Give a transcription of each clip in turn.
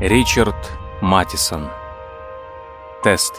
Ричард Маттисон. Тест.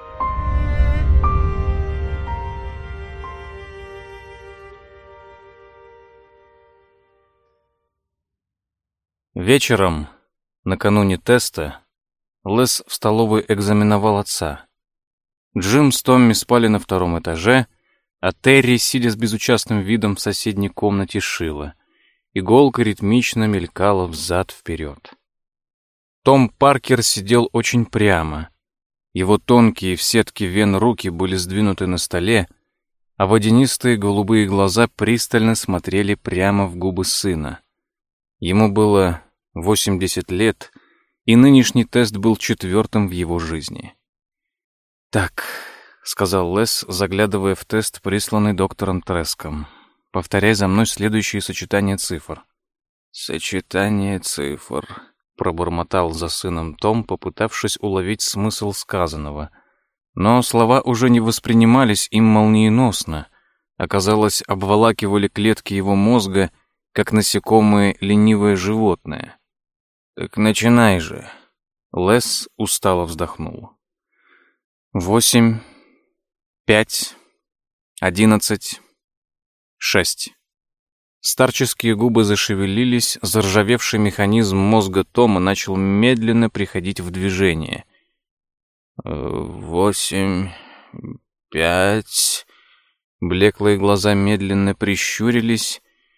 Вечером, накануне теста, Лес в столовой экзаменовал отца. Джим с Томми спали на втором этаже, а Терри, сидя с безучастным видом в соседней комнате, шила. Иголка ритмично мелькала взад-вперед. Том Паркер сидел очень прямо. Его тонкие в сетке вен руки были сдвинуты на столе, а водянистые голубые глаза пристально смотрели прямо в губы сына. Ему было 80 лет, и нынешний тест был 4-м в его жизни. «Так», — сказал Лес, заглядывая в тест, присланный доктором Треском. «Повторяй за мной следующие сочетания цифр». «Сочетание цифр», — пробормотал за сыном Том, попытавшись уловить смысл сказанного. Но слова уже не воспринимались им молниеносно, а, казалось, обволакивали клетки его мозга, как насекомое ленивое животное. «Так начинай же». Лес устало вздохнул. 8, 5, 11, 6. Старческие губы зашевелились, заржавевший механизм мозга Тома начал медленно приходить в движение. 8, 5. Блеклые глаза медленно прищурились.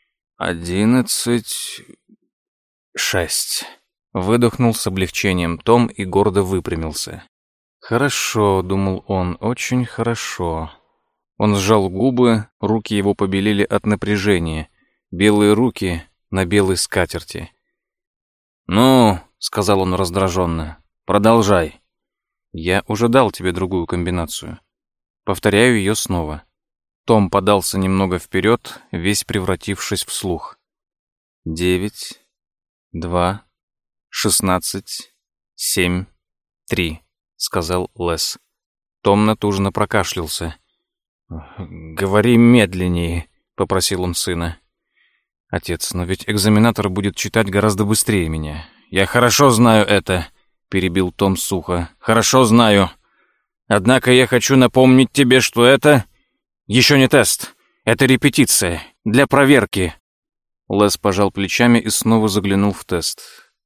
11, 6. Выдохнул с облегчением Том и гордо выпрямился. «Хорошо», — думал он, — «очень хорошо». Он сжал губы, руки его побелели от напряжения. Белые руки на белой скатерти. «Ну», — сказал он раздраженно, — «продолжай». «Я уже дал тебе другую комбинацию. Повторяю ее снова». Том подался немного вперед, весь превратившись в слух. 9, 2, 16, 7, 3, сказал Лес. Том натужно прокашлялся. «Говори медленнее», — попросил он сына. «Отец, но ведь экзаменатор будет читать гораздо быстрее меня». «Я хорошо знаю это», — перебил Том сухо. «Хорошо знаю. Однако я хочу напомнить тебе, что это еще не тест. Это репетиция. Для проверки». Лес пожал плечами и снова заглянул в тест.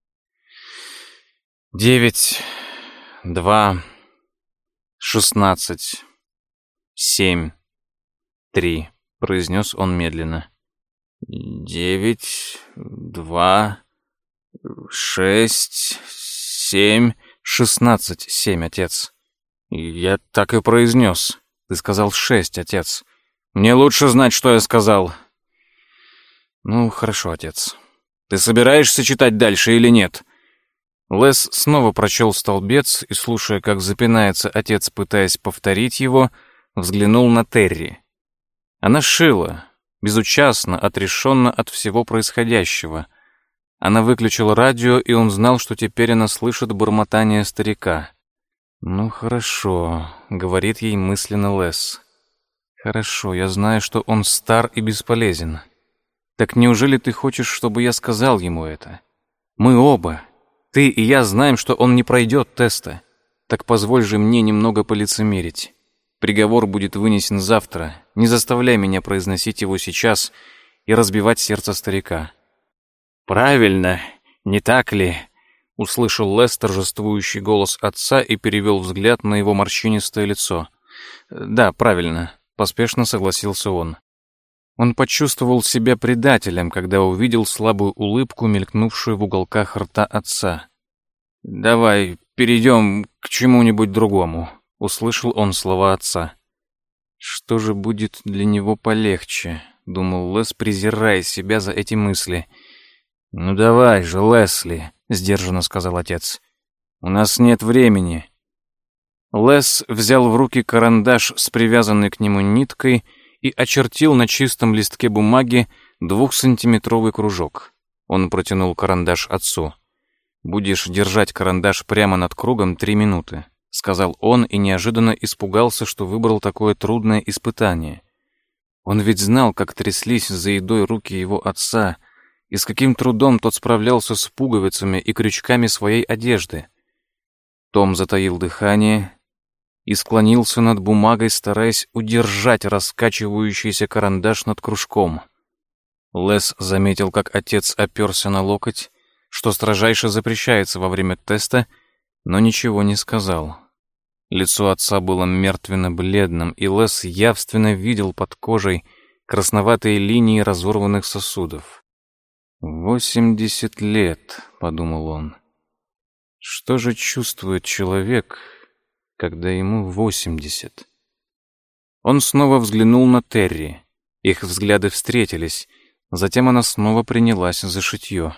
9, 2, 16, 7, 3, произнес он медленно. 9, 2, 6, 7, 16, 7, отец. Я так и произнес. Ты сказал 6, отец. Мне лучше знать, что я сказал. Ну, хорошо, отец. Ты собираешься читать дальше или нет? Лес снова прочел столбец и, слушая, как запинается отец, пытаясь повторить его, взглянул на Терри. Она шила, безучастно, отрешенно от всего происходящего. Она выключила радио, и он знал, что теперь она слышит бормотание старика. «Ну, хорошо», — говорит ей мысленно Лес. «Хорошо, я знаю, что он стар и бесполезен. Так неужели ты хочешь, чтобы я сказал ему это? Мы оба, ты и я, знаем, что он не пройдет теста. Так позволь же мне немного полицемерить. Приговор будет вынесен завтра. Не заставляй меня произносить его сейчас и разбивать сердце старика». «Правильно, не так ли?» — услышал Лес торжествующий голос отца и перевел взгляд на его морщинистое лицо. «Да, правильно», — поспешно согласился он. Он почувствовал себя предателем, когда увидел слабую улыбку, мелькнувшую в уголках рта отца. «Давай перейдем к чему-нибудь другому», — услышал он слова отца. «Что же будет для него полегче?» — думал Лес, презирая себя за эти мысли. «Ну давай же, Лесли», — сдержанно сказал отец. «У нас нет времени». Лес взял в руки карандаш с привязанной к нему ниткой и очертил на чистом листке бумаги 2-сантиметровый кружок. Он протянул карандаш отцу. «Будешь держать карандаш прямо над кругом 3 минуты», — сказал он и неожиданно испугался, что выбрал такое трудное испытание. Он ведь знал, как тряслись за едой руки его отца, и с каким трудом тот справлялся с пуговицами и крючками своей одежды. Том затаил дыхание и склонился над бумагой, стараясь удержать раскачивающийся карандаш над кружком. Лес заметил, как отец оперся на локоть, что строжайше запрещается во время теста, но ничего не сказал. Лицо отца было мертвенно-бледным, и Лес явственно видел под кожей красноватые линии разорванных сосудов. 80 лет, — подумал он. Что же чувствует человек, когда ему 80? Он снова взглянул на Терри. Их взгляды встретились. Затем она снова принялась за шитье.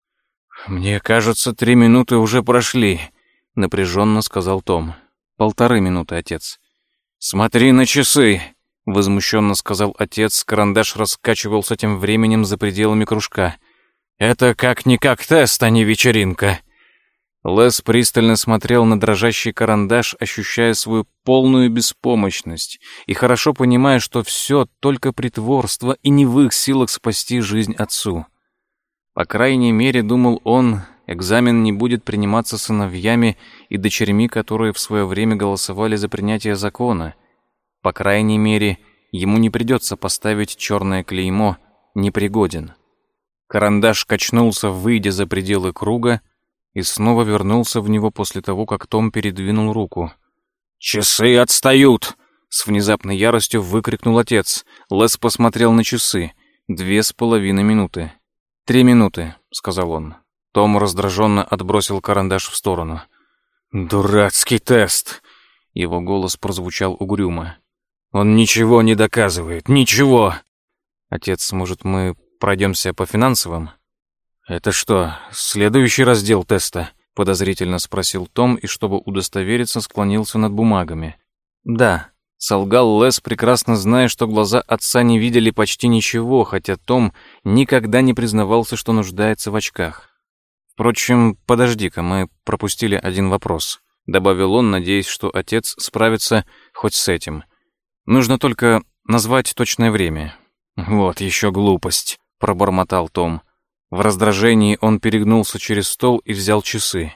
«Мне кажется, 3 минуты уже прошли», — напряженно сказал Том. 1,5 минуты, отец. «Смотри на часы», — возмущенно сказал отец. Карандаш раскачивался тем временем за пределами кружка. «Это как-никак тест, а не вечеринка». Лес пристально смотрел на дрожащий карандаш, ощущая свою полную беспомощность и хорошо понимая, что все только притворство и не в их силах спасти жизнь отцу. По крайней мере, думал он, экзамен не будет приниматься сыновьями и дочерьми, которые в свое время голосовали за принятие закона. По крайней мере, ему не придется поставить черное клеймо «непригоден». Карандаш качнулся, выйдя за пределы круга, и снова вернулся в него после того, как Том передвинул руку. «Часы отстают!» — с внезапной яростью выкрикнул отец. Лес посмотрел на часы. 2,5 минуты. 3 минуты», — сказал он. Том раздраженно отбросил карандаш в сторону. «Дурацкий тест!» — его голос прозвучал угрюмо. «Он ничего не доказывает, ничего!» «Отец, может, мы пройдемся по финансовым?» «Это что, следующий раздел теста?» — подозрительно спросил Том, и, чтобы удостовериться, склонился над бумагами. «Да», — солгал Лес, прекрасно зная, что глаза отца не видели почти ничего, хотя Том никогда не признавался, что нуждается в очках. «Впрочем, подожди-ка, мы пропустили один вопрос», — добавил он, надеясь, что отец справится хоть с этим. «Нужно только назвать точное время». «Вот еще глупость», — пробормотал Том. В раздражении он перегнулся через стол и взял часы.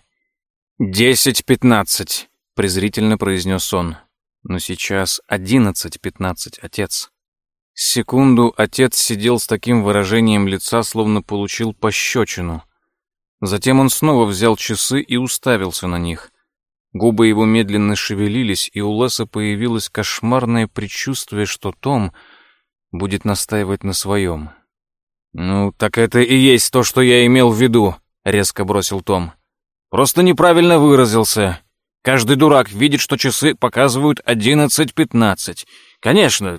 10:15, презрительно произнес он. Но сейчас 11:15, отец. Секунду отец сидел с таким выражением лица, словно получил пощечину. Затем он снова взял часы и уставился на них. Губы его медленно шевелились, и у Леса появилось кошмарное предчувствие, что Том будет настаивать на своем. «Ну, так это и есть то, что я имел в виду», — резко бросил Том. «Просто неправильно выразился. Каждый дурак видит, что часы показывают 11:15. Конечно,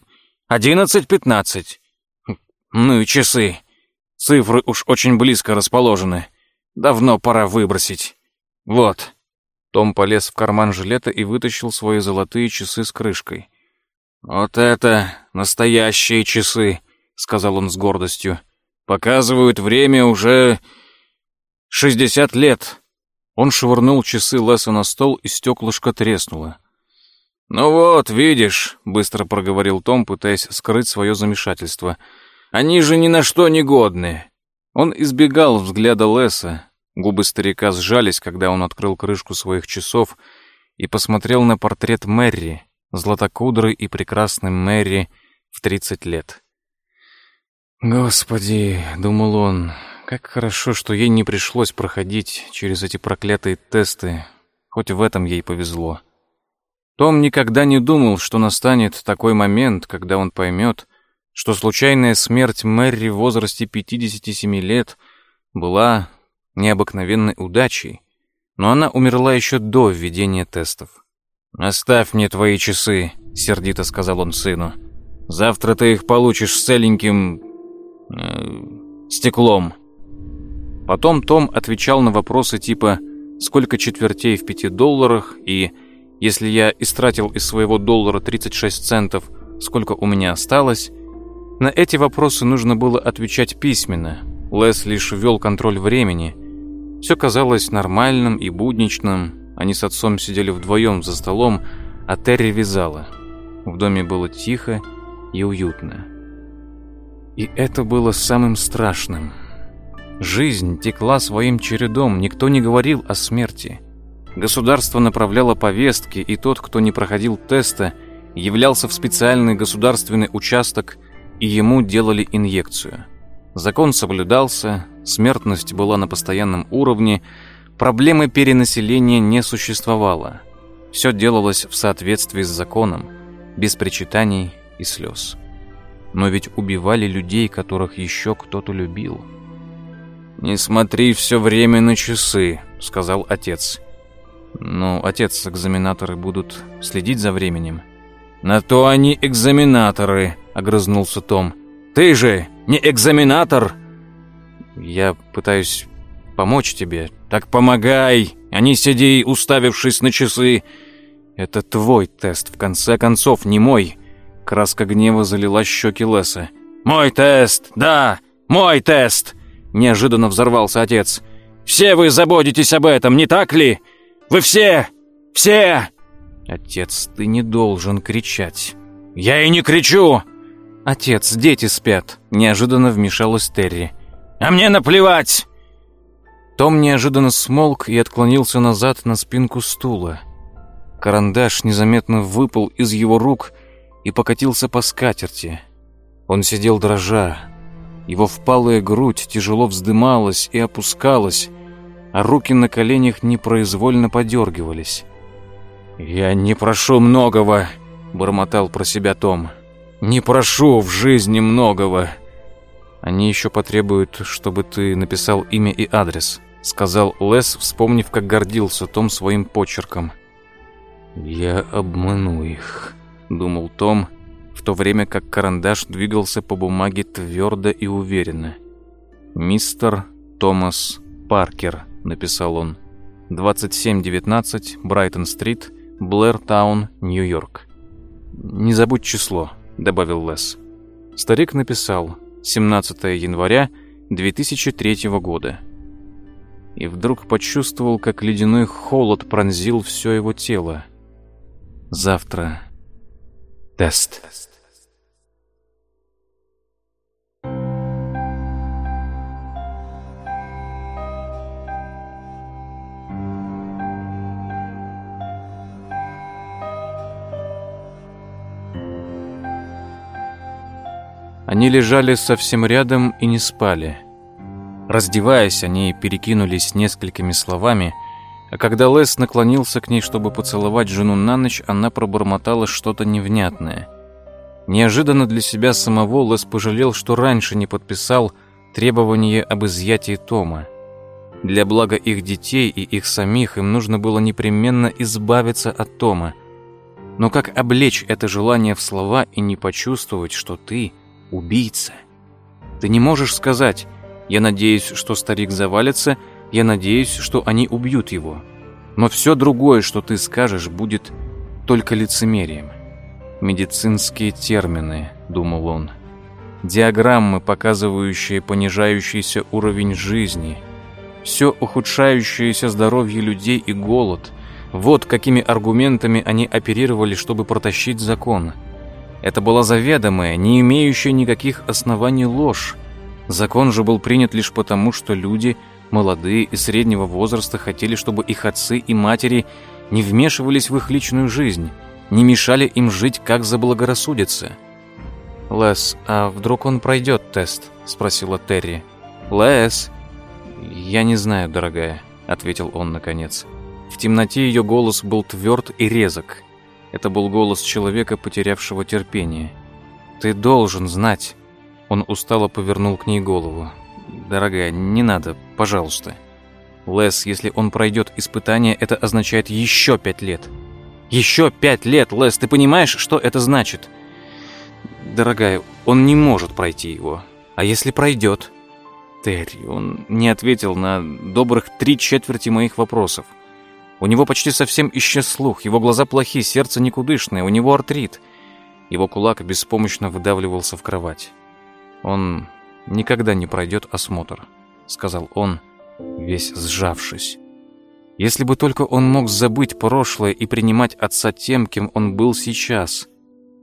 11:15. Ну и часы. Цифры уж очень близко расположены. Давно пора выбросить. Вот». Том полез в карман жилета и вытащил свои золотые часы с крышкой. «Вот это настоящие часы», — сказал он с гордостью. «Показывают время уже 60 лет». Он швырнул часы Леса на стол, и стеклышко треснуло. «Ну вот, видишь», — быстро проговорил Том, пытаясь скрыть свое замешательство. «Они же ни на что не годны». Он избегал взгляда Леса. Губы старика сжались, когда он открыл крышку своих часов и посмотрел на портрет Мэри, златокудрой и прекрасной Мэри в 30 лет. «Господи», — думал он, — «как хорошо, что ей не пришлось проходить через эти проклятые тесты, хоть в этом ей повезло». Том никогда не думал, что настанет такой момент, когда он поймет, что случайная смерть Мэри в возрасте 57 лет была необыкновенной удачей, но она умерла еще до введения тестов. «Оставь мне твои часы», — сердито сказал он сыну. «Завтра ты их получишь с целеньким... стеклом». Потом Том отвечал на вопросы типа «Сколько четвертей в $5?» и «Если я истратил из своего доллара 36 центов, сколько у меня осталось?» На эти вопросы нужно было отвечать письменно. Лес лишь вел контроль времени. Все казалось нормальным и будничным. Они с отцом сидели вдвоем за столом, а Терри вязала. В доме было тихо и уютно. И это было самым страшным. Жизнь текла своим чередом, никто не говорил о смерти. Государство направляло повестки, и тот, кто не проходил теста, являлся в специальный государственный участок, и ему делали инъекцию. Закон соблюдался, смертность была на постоянном уровне, проблемы перенаселения не существовало. Все делалось в соответствии с законом, без причитаний и слез. Но ведь убивали людей, которых еще кто-то любил. «Не смотри все время на часы», — сказал отец. «Ну, отец, экзаменаторы будут следить за временем». «На то они экзаменаторы», — огрызнулся Том. «Ты же не экзаменатор!» «Я пытаюсь помочь тебе». «Так помогай, а не сиди, уставившись на часы». «Это твой тест, в конце концов, не мой». Краска гнева залила щеки Леса. «Мой тест, да, мой тест!» Неожиданно взорвался отец. «Все вы заботитесь об этом, не так ли? Вы все! Все!» «Отец, ты не должен кричать». «Я и не кричу!» «Отец, дети спят», — неожиданно вмешалась Терри. «А мне наплевать!» Том неожиданно смолк и отклонился назад на спинку стула. Карандаш незаметно выпал из его рук и покатился по скатерти. Он сидел дрожа. Его впалая грудь тяжело вздымалась и опускалась, а руки на коленях непроизвольно подергивались. «Я не прошу многого», — бормотал про себя Том. «Не прошу в жизни многого». «Они еще потребуют, чтобы ты написал имя и адрес», — сказал Лес, вспомнив, как гордился Том своим почерком. «Я обману их», — думал Том, в то время как карандаш двигался по бумаге твердо и уверенно. «Мистер Томас Паркер», — написал он. 2719 Брайтон-стрит, Блэр-таун, Нью-Йорк. «Не забудь число», — добавил Лес. Старик написал 17 января 2003 года. И вдруг почувствовал, как ледяной холод пронзил все его тело. Завтра тест. Они лежали совсем рядом и не спали. Раздеваясь, они перекинулись несколькими словами, а когда Лес наклонился к ней, чтобы поцеловать жену на ночь, она пробормотала что-то невнятное. Неожиданно для себя самого Лес пожалел, что раньше не подписал требование об изъятии Тома. Для блага их детей и их самих им нужно было непременно избавиться от Тома. Но как облечь это желание в слова и не почувствовать, что ты убийца? Ты не можешь сказать: «Я надеюсь, что старик завалится, я надеюсь, что они убьют его». Но все другое, что ты скажешь, будет только лицемерием. «Медицинские термины», — думал он. «Диаграммы, показывающие понижающийся уровень жизни, все ухудшающееся здоровье людей и голод. Вот какими аргументами они оперировали, чтобы протащить закон. Это была заведомая, не имеющая никаких оснований ложь. Закон же был принят лишь потому, что люди, молодые и среднего возраста, хотели, чтобы их отцы и матери не вмешивались в их личную жизнь, не мешали им жить, как заблагорассудится. «Лес, а вдруг он пройдет тест?» — спросила Терри. «Лес?» «Я не знаю, дорогая», — ответил он наконец. В темноте ее голос был тверд и резок. Это был голос человека, потерявшего терпение. «Ты должен знать». Он устало повернул к ней голову. «Дорогая, не надо, пожалуйста». «Лес, если он пройдет испытание, это означает еще 5 лет». «Еще 5 лет, Лес, ты понимаешь, что это значит?» «Дорогая, он не может пройти его. А если пройдет?» «Терри, он не ответил на добрых 3/4 моих вопросов. У него почти совсем исчез слух, его глаза плохи, сердце никудышное, у него артрит». Его кулак беспомощно выдавливался в кровать. «Он никогда не пройдет осмотр», — сказал он, весь сжавшись. Если бы только он мог забыть прошлое и принимать отца тем, кем он был сейчас.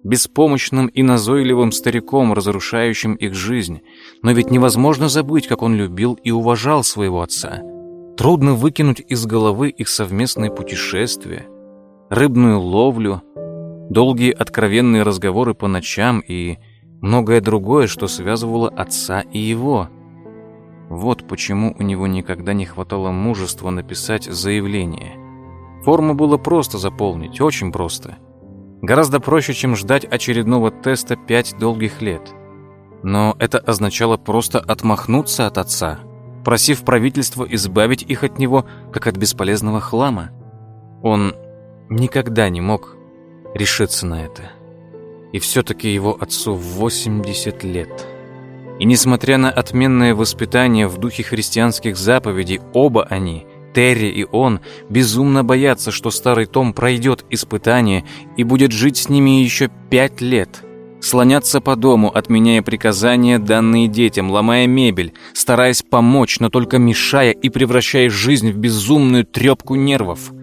беспомощным и назойливым стариком, разрушающим их жизнь. Но ведь невозможно забыть, как он любил и уважал своего отца. Трудно выкинуть из головы их совместные путешествия, рыбную ловлю, долгие откровенные разговоры по ночам и многое другое, что связывало отца и его. Вот почему у него никогда не хватало мужества написать заявление. Форму было просто заполнить, очень просто. Гораздо проще, чем ждать очередного теста 5 долгих лет. Но это означало просто отмахнуться от отца, просив правительство избавить их от него, как от бесполезного хлама. Он никогда не мог решиться на это. И все-таки его отцу 80 лет. И несмотря на отменное воспитание в духе христианских заповедей, оба они, Терри и он, безумно боятся, что старый Том пройдет испытание и будет жить с ними еще 5 лет. Слоняться по дому, отменяя приказания, данные детям, ломая мебель, стараясь помочь, но только мешая и превращая жизнь в безумную трепку нервов.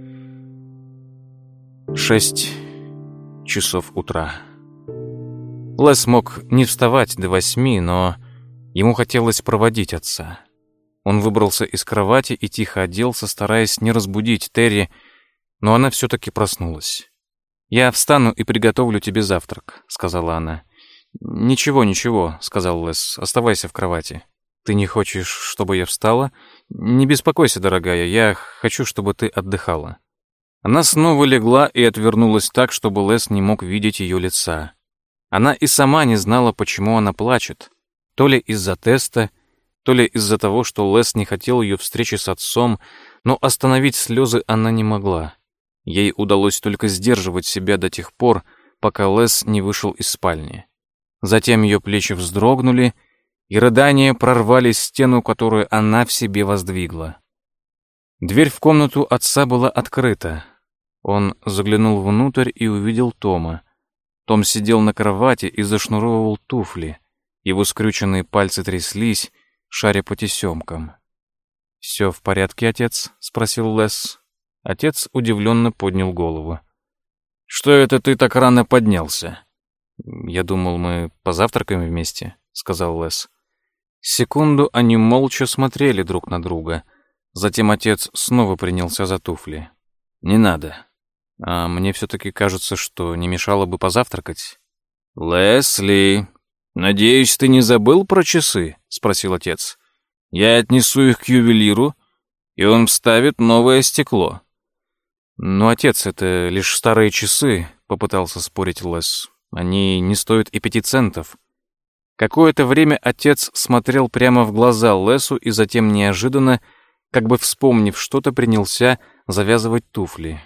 6 часов утра. Лес мог не вставать до 8, но ему хотелось проводить отца. Он выбрался из кровати и тихо оделся, стараясь не разбудить Терри, но она все-таки проснулась. «Я встану и приготовлю тебе завтрак», — сказала она. «Ничего, ничего», — сказал Лес, — «оставайся в кровати». «Ты не хочешь, чтобы я встала?» «Не беспокойся, дорогая, я хочу, чтобы ты отдыхала». Она снова легла и отвернулась так, чтобы Лес не мог видеть ее лица. Она и сама не знала, почему она плачет. То ли из-за теста, то ли из-за того, что Лес не хотел ее встречи с отцом, но остановить слезы она не могла. Ей удалось только сдерживать себя до тех пор, пока Лес не вышел из спальни. Затем ее плечи вздрогнули, и рыдания прорвали стену, которую она в себе воздвигла. Дверь в комнату отца была открыта. Он заглянул внутрь и увидел Тома. Том сидел на кровати и зашнуровывал туфли. Его скрюченные пальцы тряслись, шаря по тесемкам. «Все в порядке, отец?» — спросил Лес. Отец удивленно поднял голову. «Что это ты так рано поднялся?» «Я думал, мы позавтракаем вместе», — сказал Лес. Секунду они молча смотрели друг на друга. Затем отец снова принялся за туфли. «Не надо. А мне все-таки кажется, что не мешало бы позавтракать». «Лесли, надеюсь, ты не забыл про часы?» — спросил отец. «Я отнесу их к ювелиру, и он вставит новое стекло». «Ну, отец, это лишь старые часы», — попытался спорить Лес. «Они не стоят и 5 центов». Какое-то время отец смотрел прямо в глаза Лесу и затем неожиданно, как бы вспомнив что-то, принялся завязывать туфли.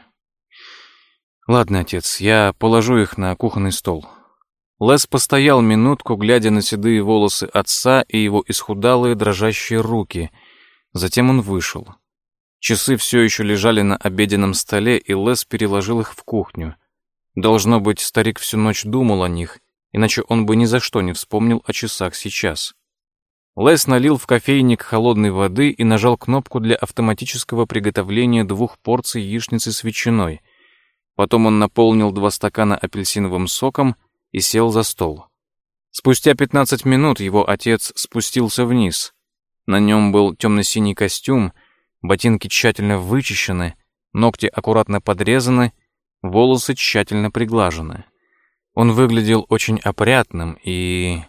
«Ладно, отец, я положу их на кухонный стол». Лес постоял минутку, глядя на седые волосы отца и его исхудалые дрожащие руки. Затем он вышел. Часы все еще лежали на обеденном столе, и Лес переложил их в кухню. Должно быть, старик всю ночь думал о них, иначе он бы ни за что не вспомнил о часах сейчас. Лес налил в кофейник холодной воды и нажал кнопку для автоматического приготовления 2 порций яичницы с ветчиной. Потом он наполнил 2 стакана апельсиновым соком и сел за стол. Спустя 15 минут его отец спустился вниз. На нем был темно-синий костюм, ботинки тщательно вычищены, ногти аккуратно подрезаны, волосы тщательно приглажены. Он выглядел очень опрятным и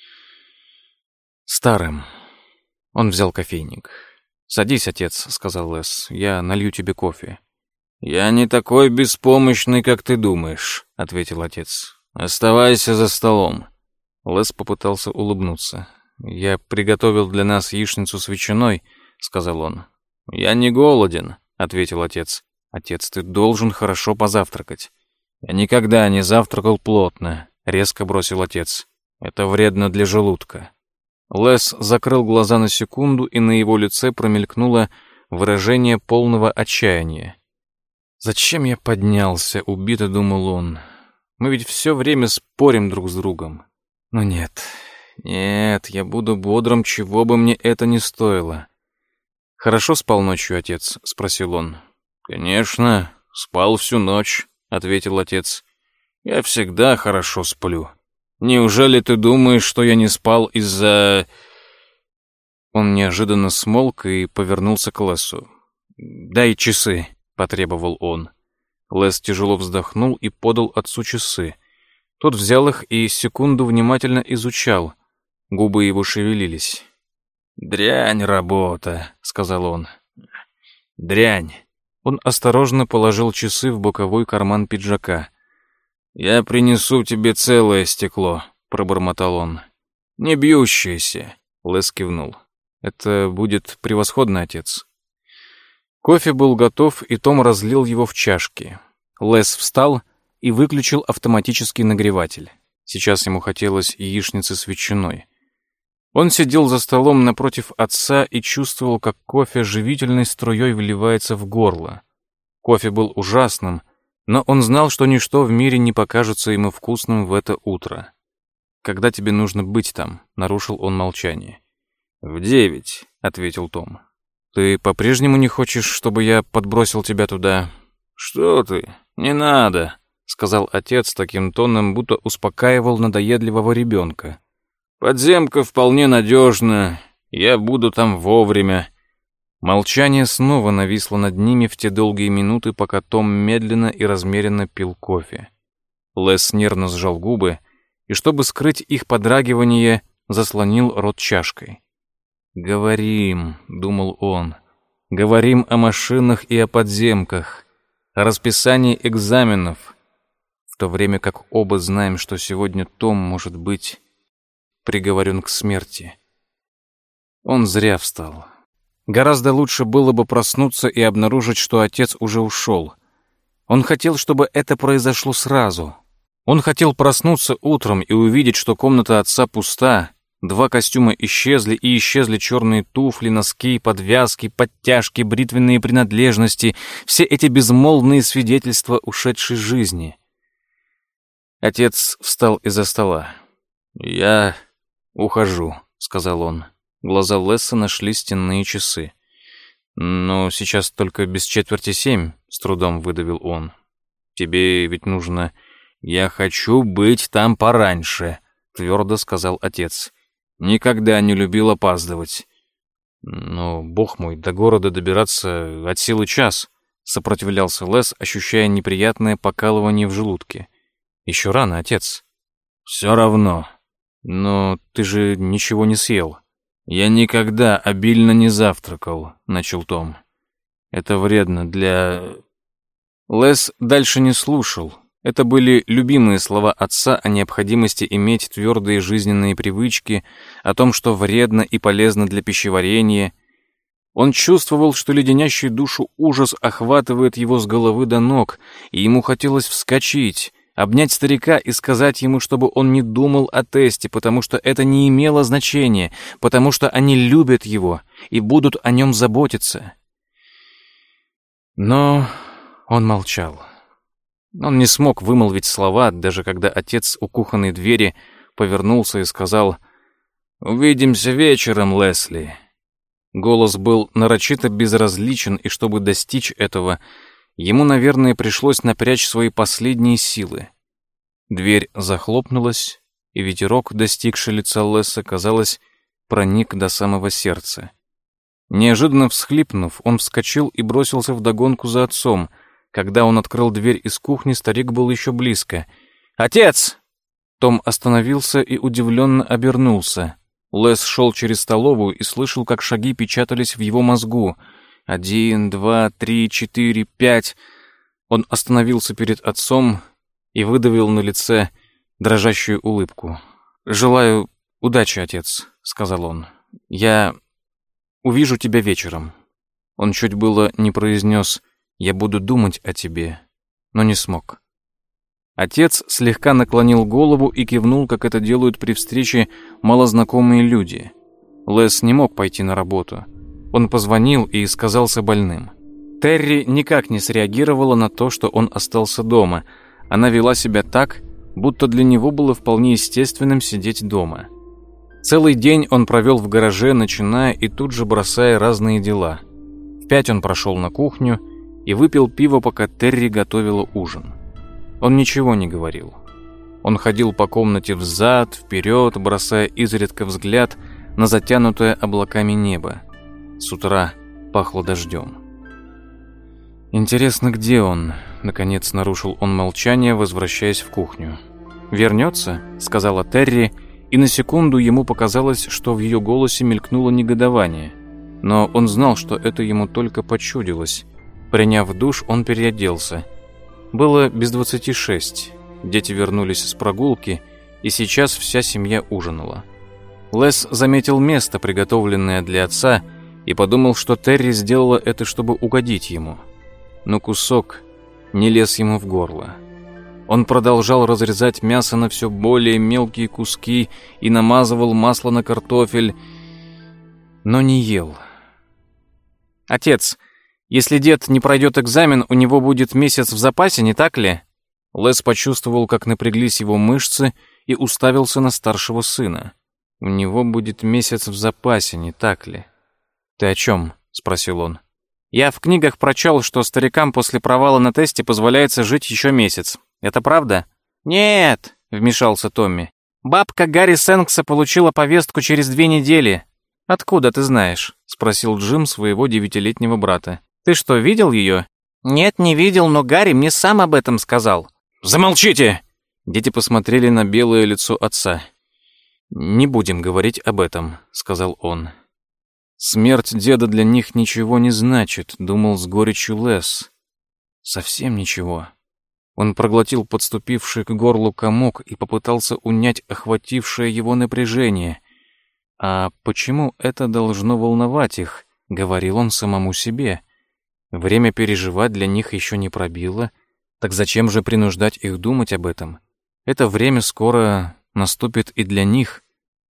старым. Он взял кофейник. «Садись, отец», — сказал Лес, — «я налью тебе кофе». «Я не такой беспомощный, как ты думаешь», — ответил отец. «Оставайся за столом». Лес попытался улыбнуться. «Я приготовил для нас яичницу с ветчиной», — сказал он. «Я не голоден», — ответил отец. «Отец, ты должен хорошо позавтракать». «Я никогда не завтракал плотно», — резко бросил отец. «Это вредно для желудка». Лес закрыл глаза на секунду, и на его лице промелькнуло выражение полного отчаяния. «Зачем я поднялся?» — убито думал он. «Мы ведь все время спорим друг с другом. Но нет, я буду бодрым, чего бы мне это ни стоило». «Хорошо спал ночью, отец?» — спросил он. «Конечно, спал всю ночь», — ответил отец. Я всегда хорошо сплю. Неужели ты думаешь, что я не спал из-за...» Он неожиданно смолк и повернулся к Лесу. «Дай часы», — потребовал он. Лес тяжело вздохнул и подал отцу часы. Тот взял их и секунду внимательно изучал. Губы его шевелились. «Дрянь работа», — сказал он. «Дрянь». Он осторожно положил часы в боковой карман пиджака. «Я принесу тебе целое стекло», — пробормотал он. «Не бьющееся», — Лес кивнул. «Это будет превосходно, отец». Кофе был готов, и Том разлил его в чашки. Лес встал и выключил автоматический нагреватель. Сейчас ему хотелось яичницы с ветчиной. Он сидел за столом напротив отца и чувствовал, как кофе живительной струей вливается в горло. Кофе был ужасным, но он знал, что ничто в мире не покажется ему вкусным в это утро. «Когда тебе нужно быть там?» — нарушил он молчание. «В 9», — ответил Том. «Ты по-прежнему не хочешь, чтобы я подбросил тебя туда?» «Что ты? Не надо», — сказал отец таким тоном, будто успокаивал надоедливого ребенка. «Подземка вполне надежна. Я буду там вовремя». Молчание снова нависло над ними в те долгие минуты, пока Том медленно и размеренно пил кофе. Лес нервно сжал губы и, чтобы скрыть их подрагивание, заслонил рот чашкой. «Говорим», — думал он, — «говорим о машинах и о подземках, о расписании экзаменов, в то время как оба знаем, что сегодня Том может быть приговорен к смерти». Он зря встал. Гораздо лучше было бы проснуться и обнаружить, что отец уже ушел. Он хотел, чтобы это произошло сразу. Он хотел проснуться утром и увидеть, что комната отца пуста, 2 костюма исчезли, и исчезли черные туфли, носки, подвязки, подтяжки, бритвенные принадлежности, все эти безмолвные свидетельства ушедшей жизни. Отец встал из-за стола. «Я ухожу», — сказал он. Глаза Лесса нашли стенные часы. «Но сейчас только без 6:45, — с трудом выдавил он. «Тебе ведь нужно...» «Я хочу быть там пораньше», — твердо сказал отец. «Никогда не любил опаздывать». «Но, бог мой, до города добираться от силы час», — сопротивлялся Лес, ощущая неприятное покалывание в желудке. «Еще рано, отец». «Все равно». «Но ты же ничего не съел». «Я никогда обильно не завтракал», — начал Том. «Это вредно для...» Лес дальше не слушал. Это были любимые слова отца о необходимости иметь твердые жизненные привычки, о том, что вредно и полезно для пищеварения. Он чувствовал, что леденящий душу ужас охватывает его с головы до ног, и ему хотелось вскочить, обнять старика и сказать ему, чтобы он не думал о тесте, потому что это не имело значения, потому что они любят его и будут о нем заботиться. Но он молчал. Он не смог вымолвить слова, даже когда отец у кухонной двери повернулся и сказал: «Увидимся вечером, Лесли». Голос был нарочито безразличен, и чтобы достичь этого, ему, наверное, пришлось напрячь свои последние силы. Дверь захлопнулась, и ветерок, достигший лица Лесса, казалось, проник до самого сердца. Неожиданно всхлипнув, он вскочил и бросился вдогонку за отцом. Когда он открыл дверь из кухни, старик был еще близко. «Отец!» Том остановился и удивленно обернулся. Лес шел через столовую и слышал, как шаги печатались в его мозгу. 1, 2, 3, 4, 5. Он остановился перед отцом и выдавил на лице дрожащую улыбку. «Желаю удачи, отец», — сказал он. «Я увижу тебя вечером». Он чуть было не произнес «Я буду думать о тебе», но не смог. Отец слегка наклонил голову и кивнул, как это делают при встрече малознакомые люди. Лес не мог пойти на работу. Он позвонил и сказался больным. Терри никак не среагировала на то, что он остался дома. Она вела себя так, будто для него было вполне естественным сидеть дома. Целый день он провел в гараже, начиная и тут же бросая разные дела. В 5 он прошел на кухню и выпил пиво, пока Терри готовила ужин. Он ничего не говорил. Он ходил по комнате взад, вперед, бросая изредка взгляд на затянутое облаками небо. С утра пахло дождем. «Интересно, где он?» — наконец нарушил он молчание, возвращаясь в кухню. «Вернется?» — сказала Терри, и на секунду ему показалось, что в ее голосе мелькнуло негодование. Но он знал, что это ему только почудилось. Приняв душ, он переоделся. Было без 26. Дети вернулись с прогулки, и сейчас вся семья ужинала. Лес заметил место, приготовленное для отца, и подумал, что Терри сделала это, чтобы угодить ему. Но кусок не лез ему в горло. Он продолжал разрезать мясо на все более мелкие куски и намазывал масло на картофель, но не ел. «Отец, если дед не пройдет экзамен, у него будет месяц в запасе, не так ли?» Лес почувствовал, как напряглись его мышцы, и уставился на старшего сына. «У него будет месяц в запасе, не так ли?» «Ты о чем?» — спросил он. «Я в книгах прочел, что старикам после провала на тесте позволяется жить еще месяц. Это правда?» «Нет», — вмешался Томми. «Бабка Гарри Сэнкса получила повестку через 2 недели». «Откуда ты знаешь?» — спросил Джим своего 9-летнего брата. «Ты что, видел ее?» «Нет, не видел, но Гарри мне сам об этом сказал». «Замолчите!» Дети посмотрели на белое лицо отца. «Не будем говорить об этом», — сказал он. «Смерть деда для них ничего не значит», — думал с горечью Лес. «Совсем ничего». Он проглотил подступивший к горлу комок и попытался унять охватившее его напряжение. «А почему это должно волновать их?» — говорил он самому себе. «Время переживать для них еще не пробило. Так зачем же принуждать их думать об этом? Это время скоро наступит и для них».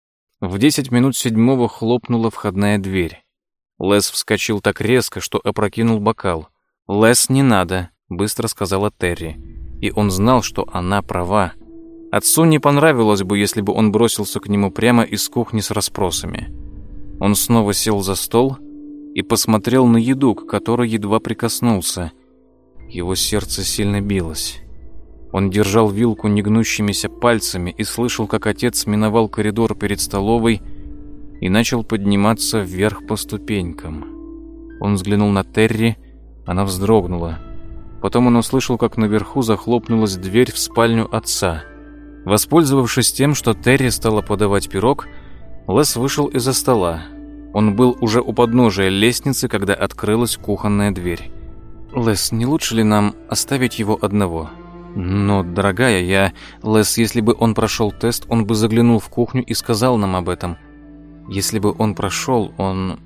В 10 минут 7 хлопнула входная дверь. Лес вскочил так резко, что опрокинул бокал. «Лес, не надо», — быстро сказала Терри. И он знал, что она права. Отцу не понравилось бы, если бы он бросился к нему прямо из кухни с расспросами. Он снова сел за стол и посмотрел на еду, к которой едва прикоснулся. Его сердце сильно билось. Он держал вилку негнущимися пальцами и слышал, как отец миновал коридор перед столовой и начал подниматься вверх по ступенькам. Он взглянул на Терри, она вздрогнула. Потом он услышал, как наверху захлопнулась дверь в спальню отца. Воспользовавшись тем, что Терри стала подавать пирог, Лес вышел из-за стола. Он был уже у подножия лестницы, когда открылась кухонная дверь. «Лес, не лучше ли нам оставить его одного?» «Но, дорогая, Лес, если бы он прошел тест, он бы заглянул в кухню и сказал нам об этом. Если бы он прошел, он...»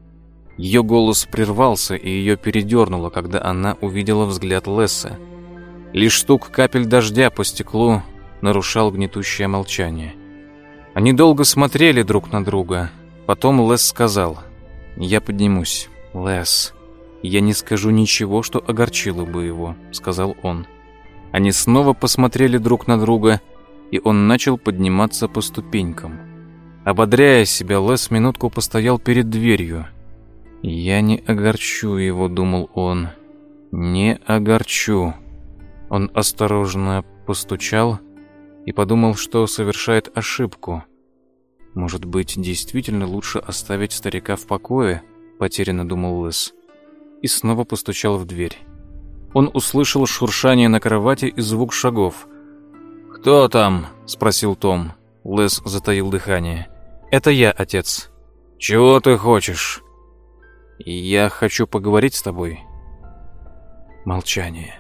Ее голос прервался, и ее передернуло, когда она увидела взгляд Леса. Лишь стук капель дождя по стеклу нарушал гнетущее молчание. Они долго смотрели друг на друга. Потом Лес сказал: «Я поднимусь». «Лес, я не скажу ничего, что огорчило бы его», — сказал он. Они снова посмотрели друг на друга, и он начал подниматься по ступенькам. Ободряя себя, Лес минутку постоял перед дверью. «Я не огорчу его», — думал он. «Не огорчу». Он осторожно постучал и подумал, что совершает ошибку. «Может быть, действительно лучше оставить старика в покое?» — потерянно думал Лес. И снова постучал в дверь. Он услышал шуршание на кровати и звук шагов. «Кто там?» — спросил Том. Лес затаил дыхание. «Это я, отец». «Чего ты хочешь?» «Я хочу поговорить с тобой». Молчание.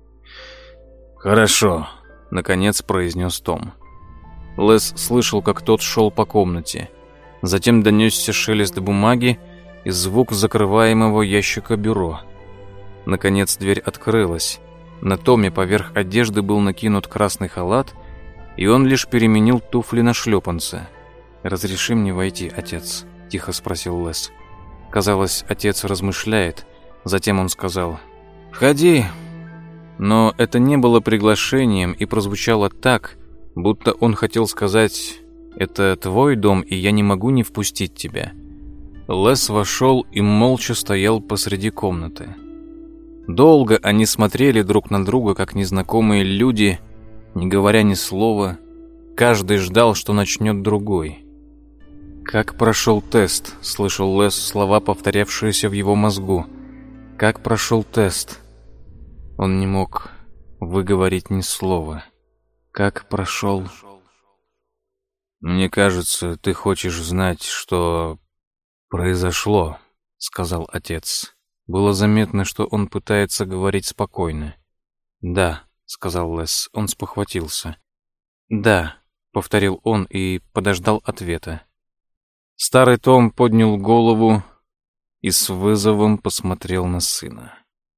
«Хорошо», — наконец произнес Том. Лес слышал, как тот шел по комнате. Затем донесся шелест бумаги и звук закрываемого ящика бюро. Наконец дверь открылась. На Томе поверх одежды был накинут красный халат, и он лишь переменил туфли на шлепанцы. «Разреши мне войти, отец?» — тихо спросил Лес. Казалось, отец размышляет. Затем он сказал: «Входи». Но это не было приглашением и прозвучало так, будто он хотел сказать: «Это твой дом, и я не могу не впустить тебя». Лес вошел и молча стоял посреди комнаты. Долго они смотрели друг на друга, как незнакомые люди, не говоря ни слова. Каждый ждал, что начнет другой. «Как прошел тест?» — слышал Лес слова, повторявшиеся в его мозгу. «Как прошел тест?» Он не мог выговорить ни слова. «Как прошел?» «Мне кажется, ты хочешь знать, что произошло», — сказал отец. Было заметно, что он пытается говорить спокойно. «Да», — сказал Лес, он спохватился. «Да», — повторил он и подождал ответа. Старый Том поднял голову и с вызовом посмотрел на сына.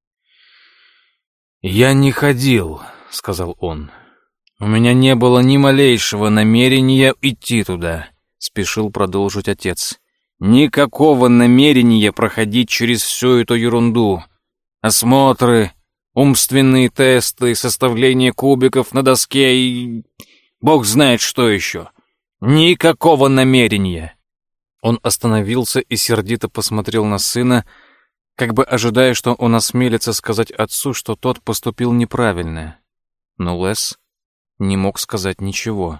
«Я не ходил», — сказал он. «У меня не было ни малейшего намерения идти туда», — спешил продолжить отец. «Никакого намерения проходить через всю эту ерунду. Осмотры, умственные тесты, составление кубиков на доске и... Бог знает что еще. Никакого намерения». Он остановился и сердито посмотрел на сына, как бы ожидая, что он осмелится сказать отцу, что тот поступил неправильно. Но Лес не мог сказать ничего.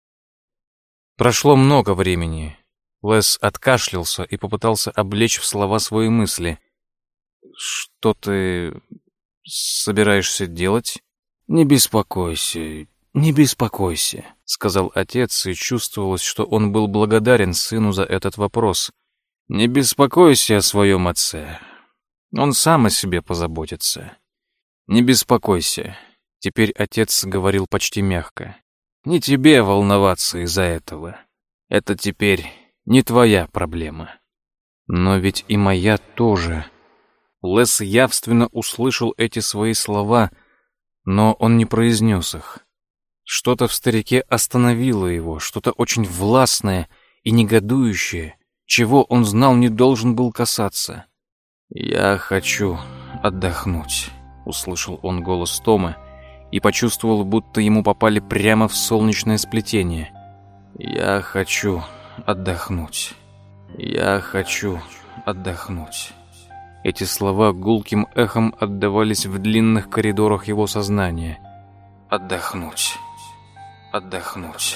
Прошло много времени. Лес откашлялся и попытался облечь в слова свои мысли. «Что ты собираешься делать?» «Не беспокойся, не беспокойся», — сказал отец, и чувствовалось, что он был благодарен сыну за этот вопрос. «Не беспокойся о своем отце. Он сам о себе позаботится. Не беспокойся». Теперь отец говорил почти мягко. «Не тебе волноваться из-за этого. Это теперь не твоя проблема». «Но ведь и моя тоже». Лес явственно услышал эти свои слова, но он не произнес их. Что-то в старике остановило его, что-то очень властное и негодующее, чего он знал не должен был касаться. «Я хочу отдохнуть», — услышал он голос Тома и почувствовал, будто ему попали прямо в солнечное сплетение. «Я хочу отдохнуть. Я хочу отдохнуть». Эти слова гулким эхом отдавались в длинных коридорах его сознания. «Отдохнуть. Отдохнуть».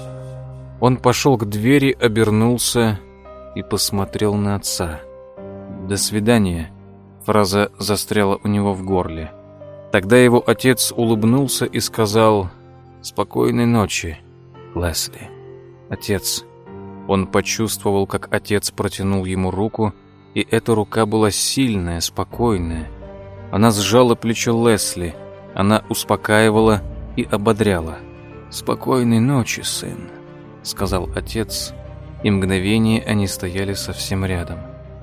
Он пошел к двери, обернулся и посмотрел на отца. «До свидания». Фраза застряла у него в горле. Тогда его отец улыбнулся и сказал: «Спокойной ночи, Лесли». «Отец». Он почувствовал, как отец протянул ему руку, и эта рука была сильная, спокойная. Она сжала плечо Лесли, она успокаивала и ободряла. «Спокойной ночи, сын», — сказал отец, и мгновение они стояли совсем рядом.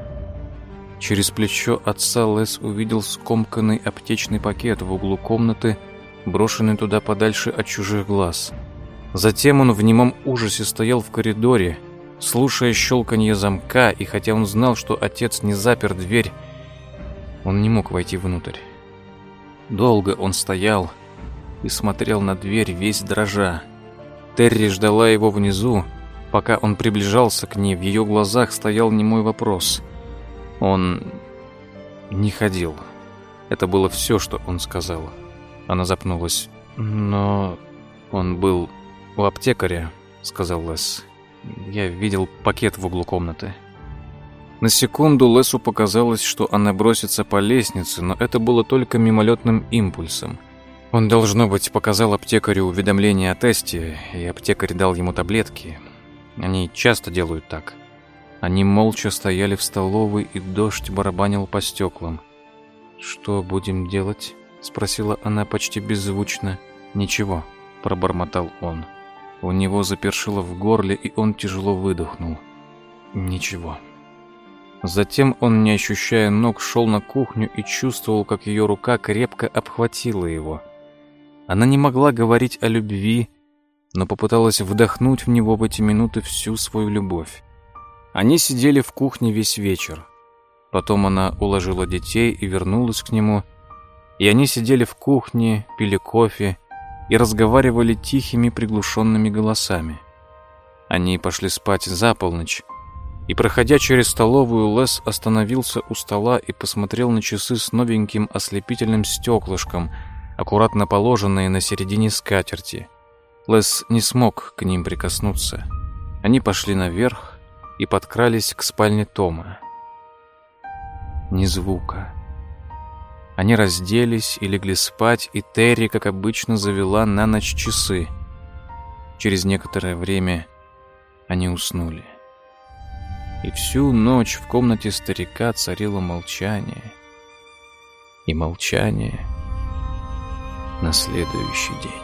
Через плечо отца Лес увидел скомканный аптечный пакет в углу комнаты, брошенный туда подальше от чужих глаз. Затем он в немом ужасе стоял в коридоре, слушая щелканье замка, и хотя он знал, что отец не запер дверь, он не мог войти внутрь. Долго он стоял и смотрел на дверь, весь дрожа. Терри ждала его внизу. Пока он приближался к ней, в ее глазах стоял немой вопрос. Он не ходил. Это было все, что он сказал. Она запнулась. «Но он был у аптекаря», — сказал Лес. «Я видел пакет в углу комнаты». На секунду Лесу показалось, что она бросится по лестнице, но это было только мимолетным импульсом. Он, должно быть, показал аптекарю уведомление о тесте, и аптекарь дал ему таблетки. Они часто делают так. Они молча стояли в столовой, и дождь барабанил по стеклам. «Что будем делать?» — спросила она почти беззвучно. «Ничего», — пробормотал он. У него запершило в горле, и он тяжело выдохнул. «Ничего». Затем он, не ощущая ног, шел на кухню и чувствовал, как ее рука крепко обхватила его. Она не могла говорить о любви, но попыталась вдохнуть в него в эти минуты всю свою любовь. Они сидели в кухне весь вечер. Потом она уложила детей и вернулась к нему, и они сидели в кухне, пили кофе и разговаривали тихими приглушенными голосами. Они пошли спать за полночь, И, проходя через столовую, Лес остановился у стола и посмотрел на часы с новеньким ослепительным стеклышком, аккуратно положенные на середине скатерти. Лес не смог к ним прикоснуться. Они пошли наверх и подкрались к спальне Тома. Ни звука. Они разделись и легли спать, и Терри, как обычно, завела на ночь часы. Через некоторое время они уснули. И всю ночь в комнате старика царило молчание. И молчание на следующий день.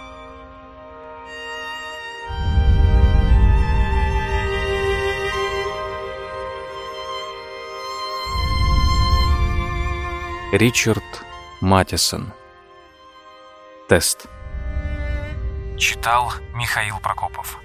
Ричард Матисон. Тест. Читал Михаил Прокопов.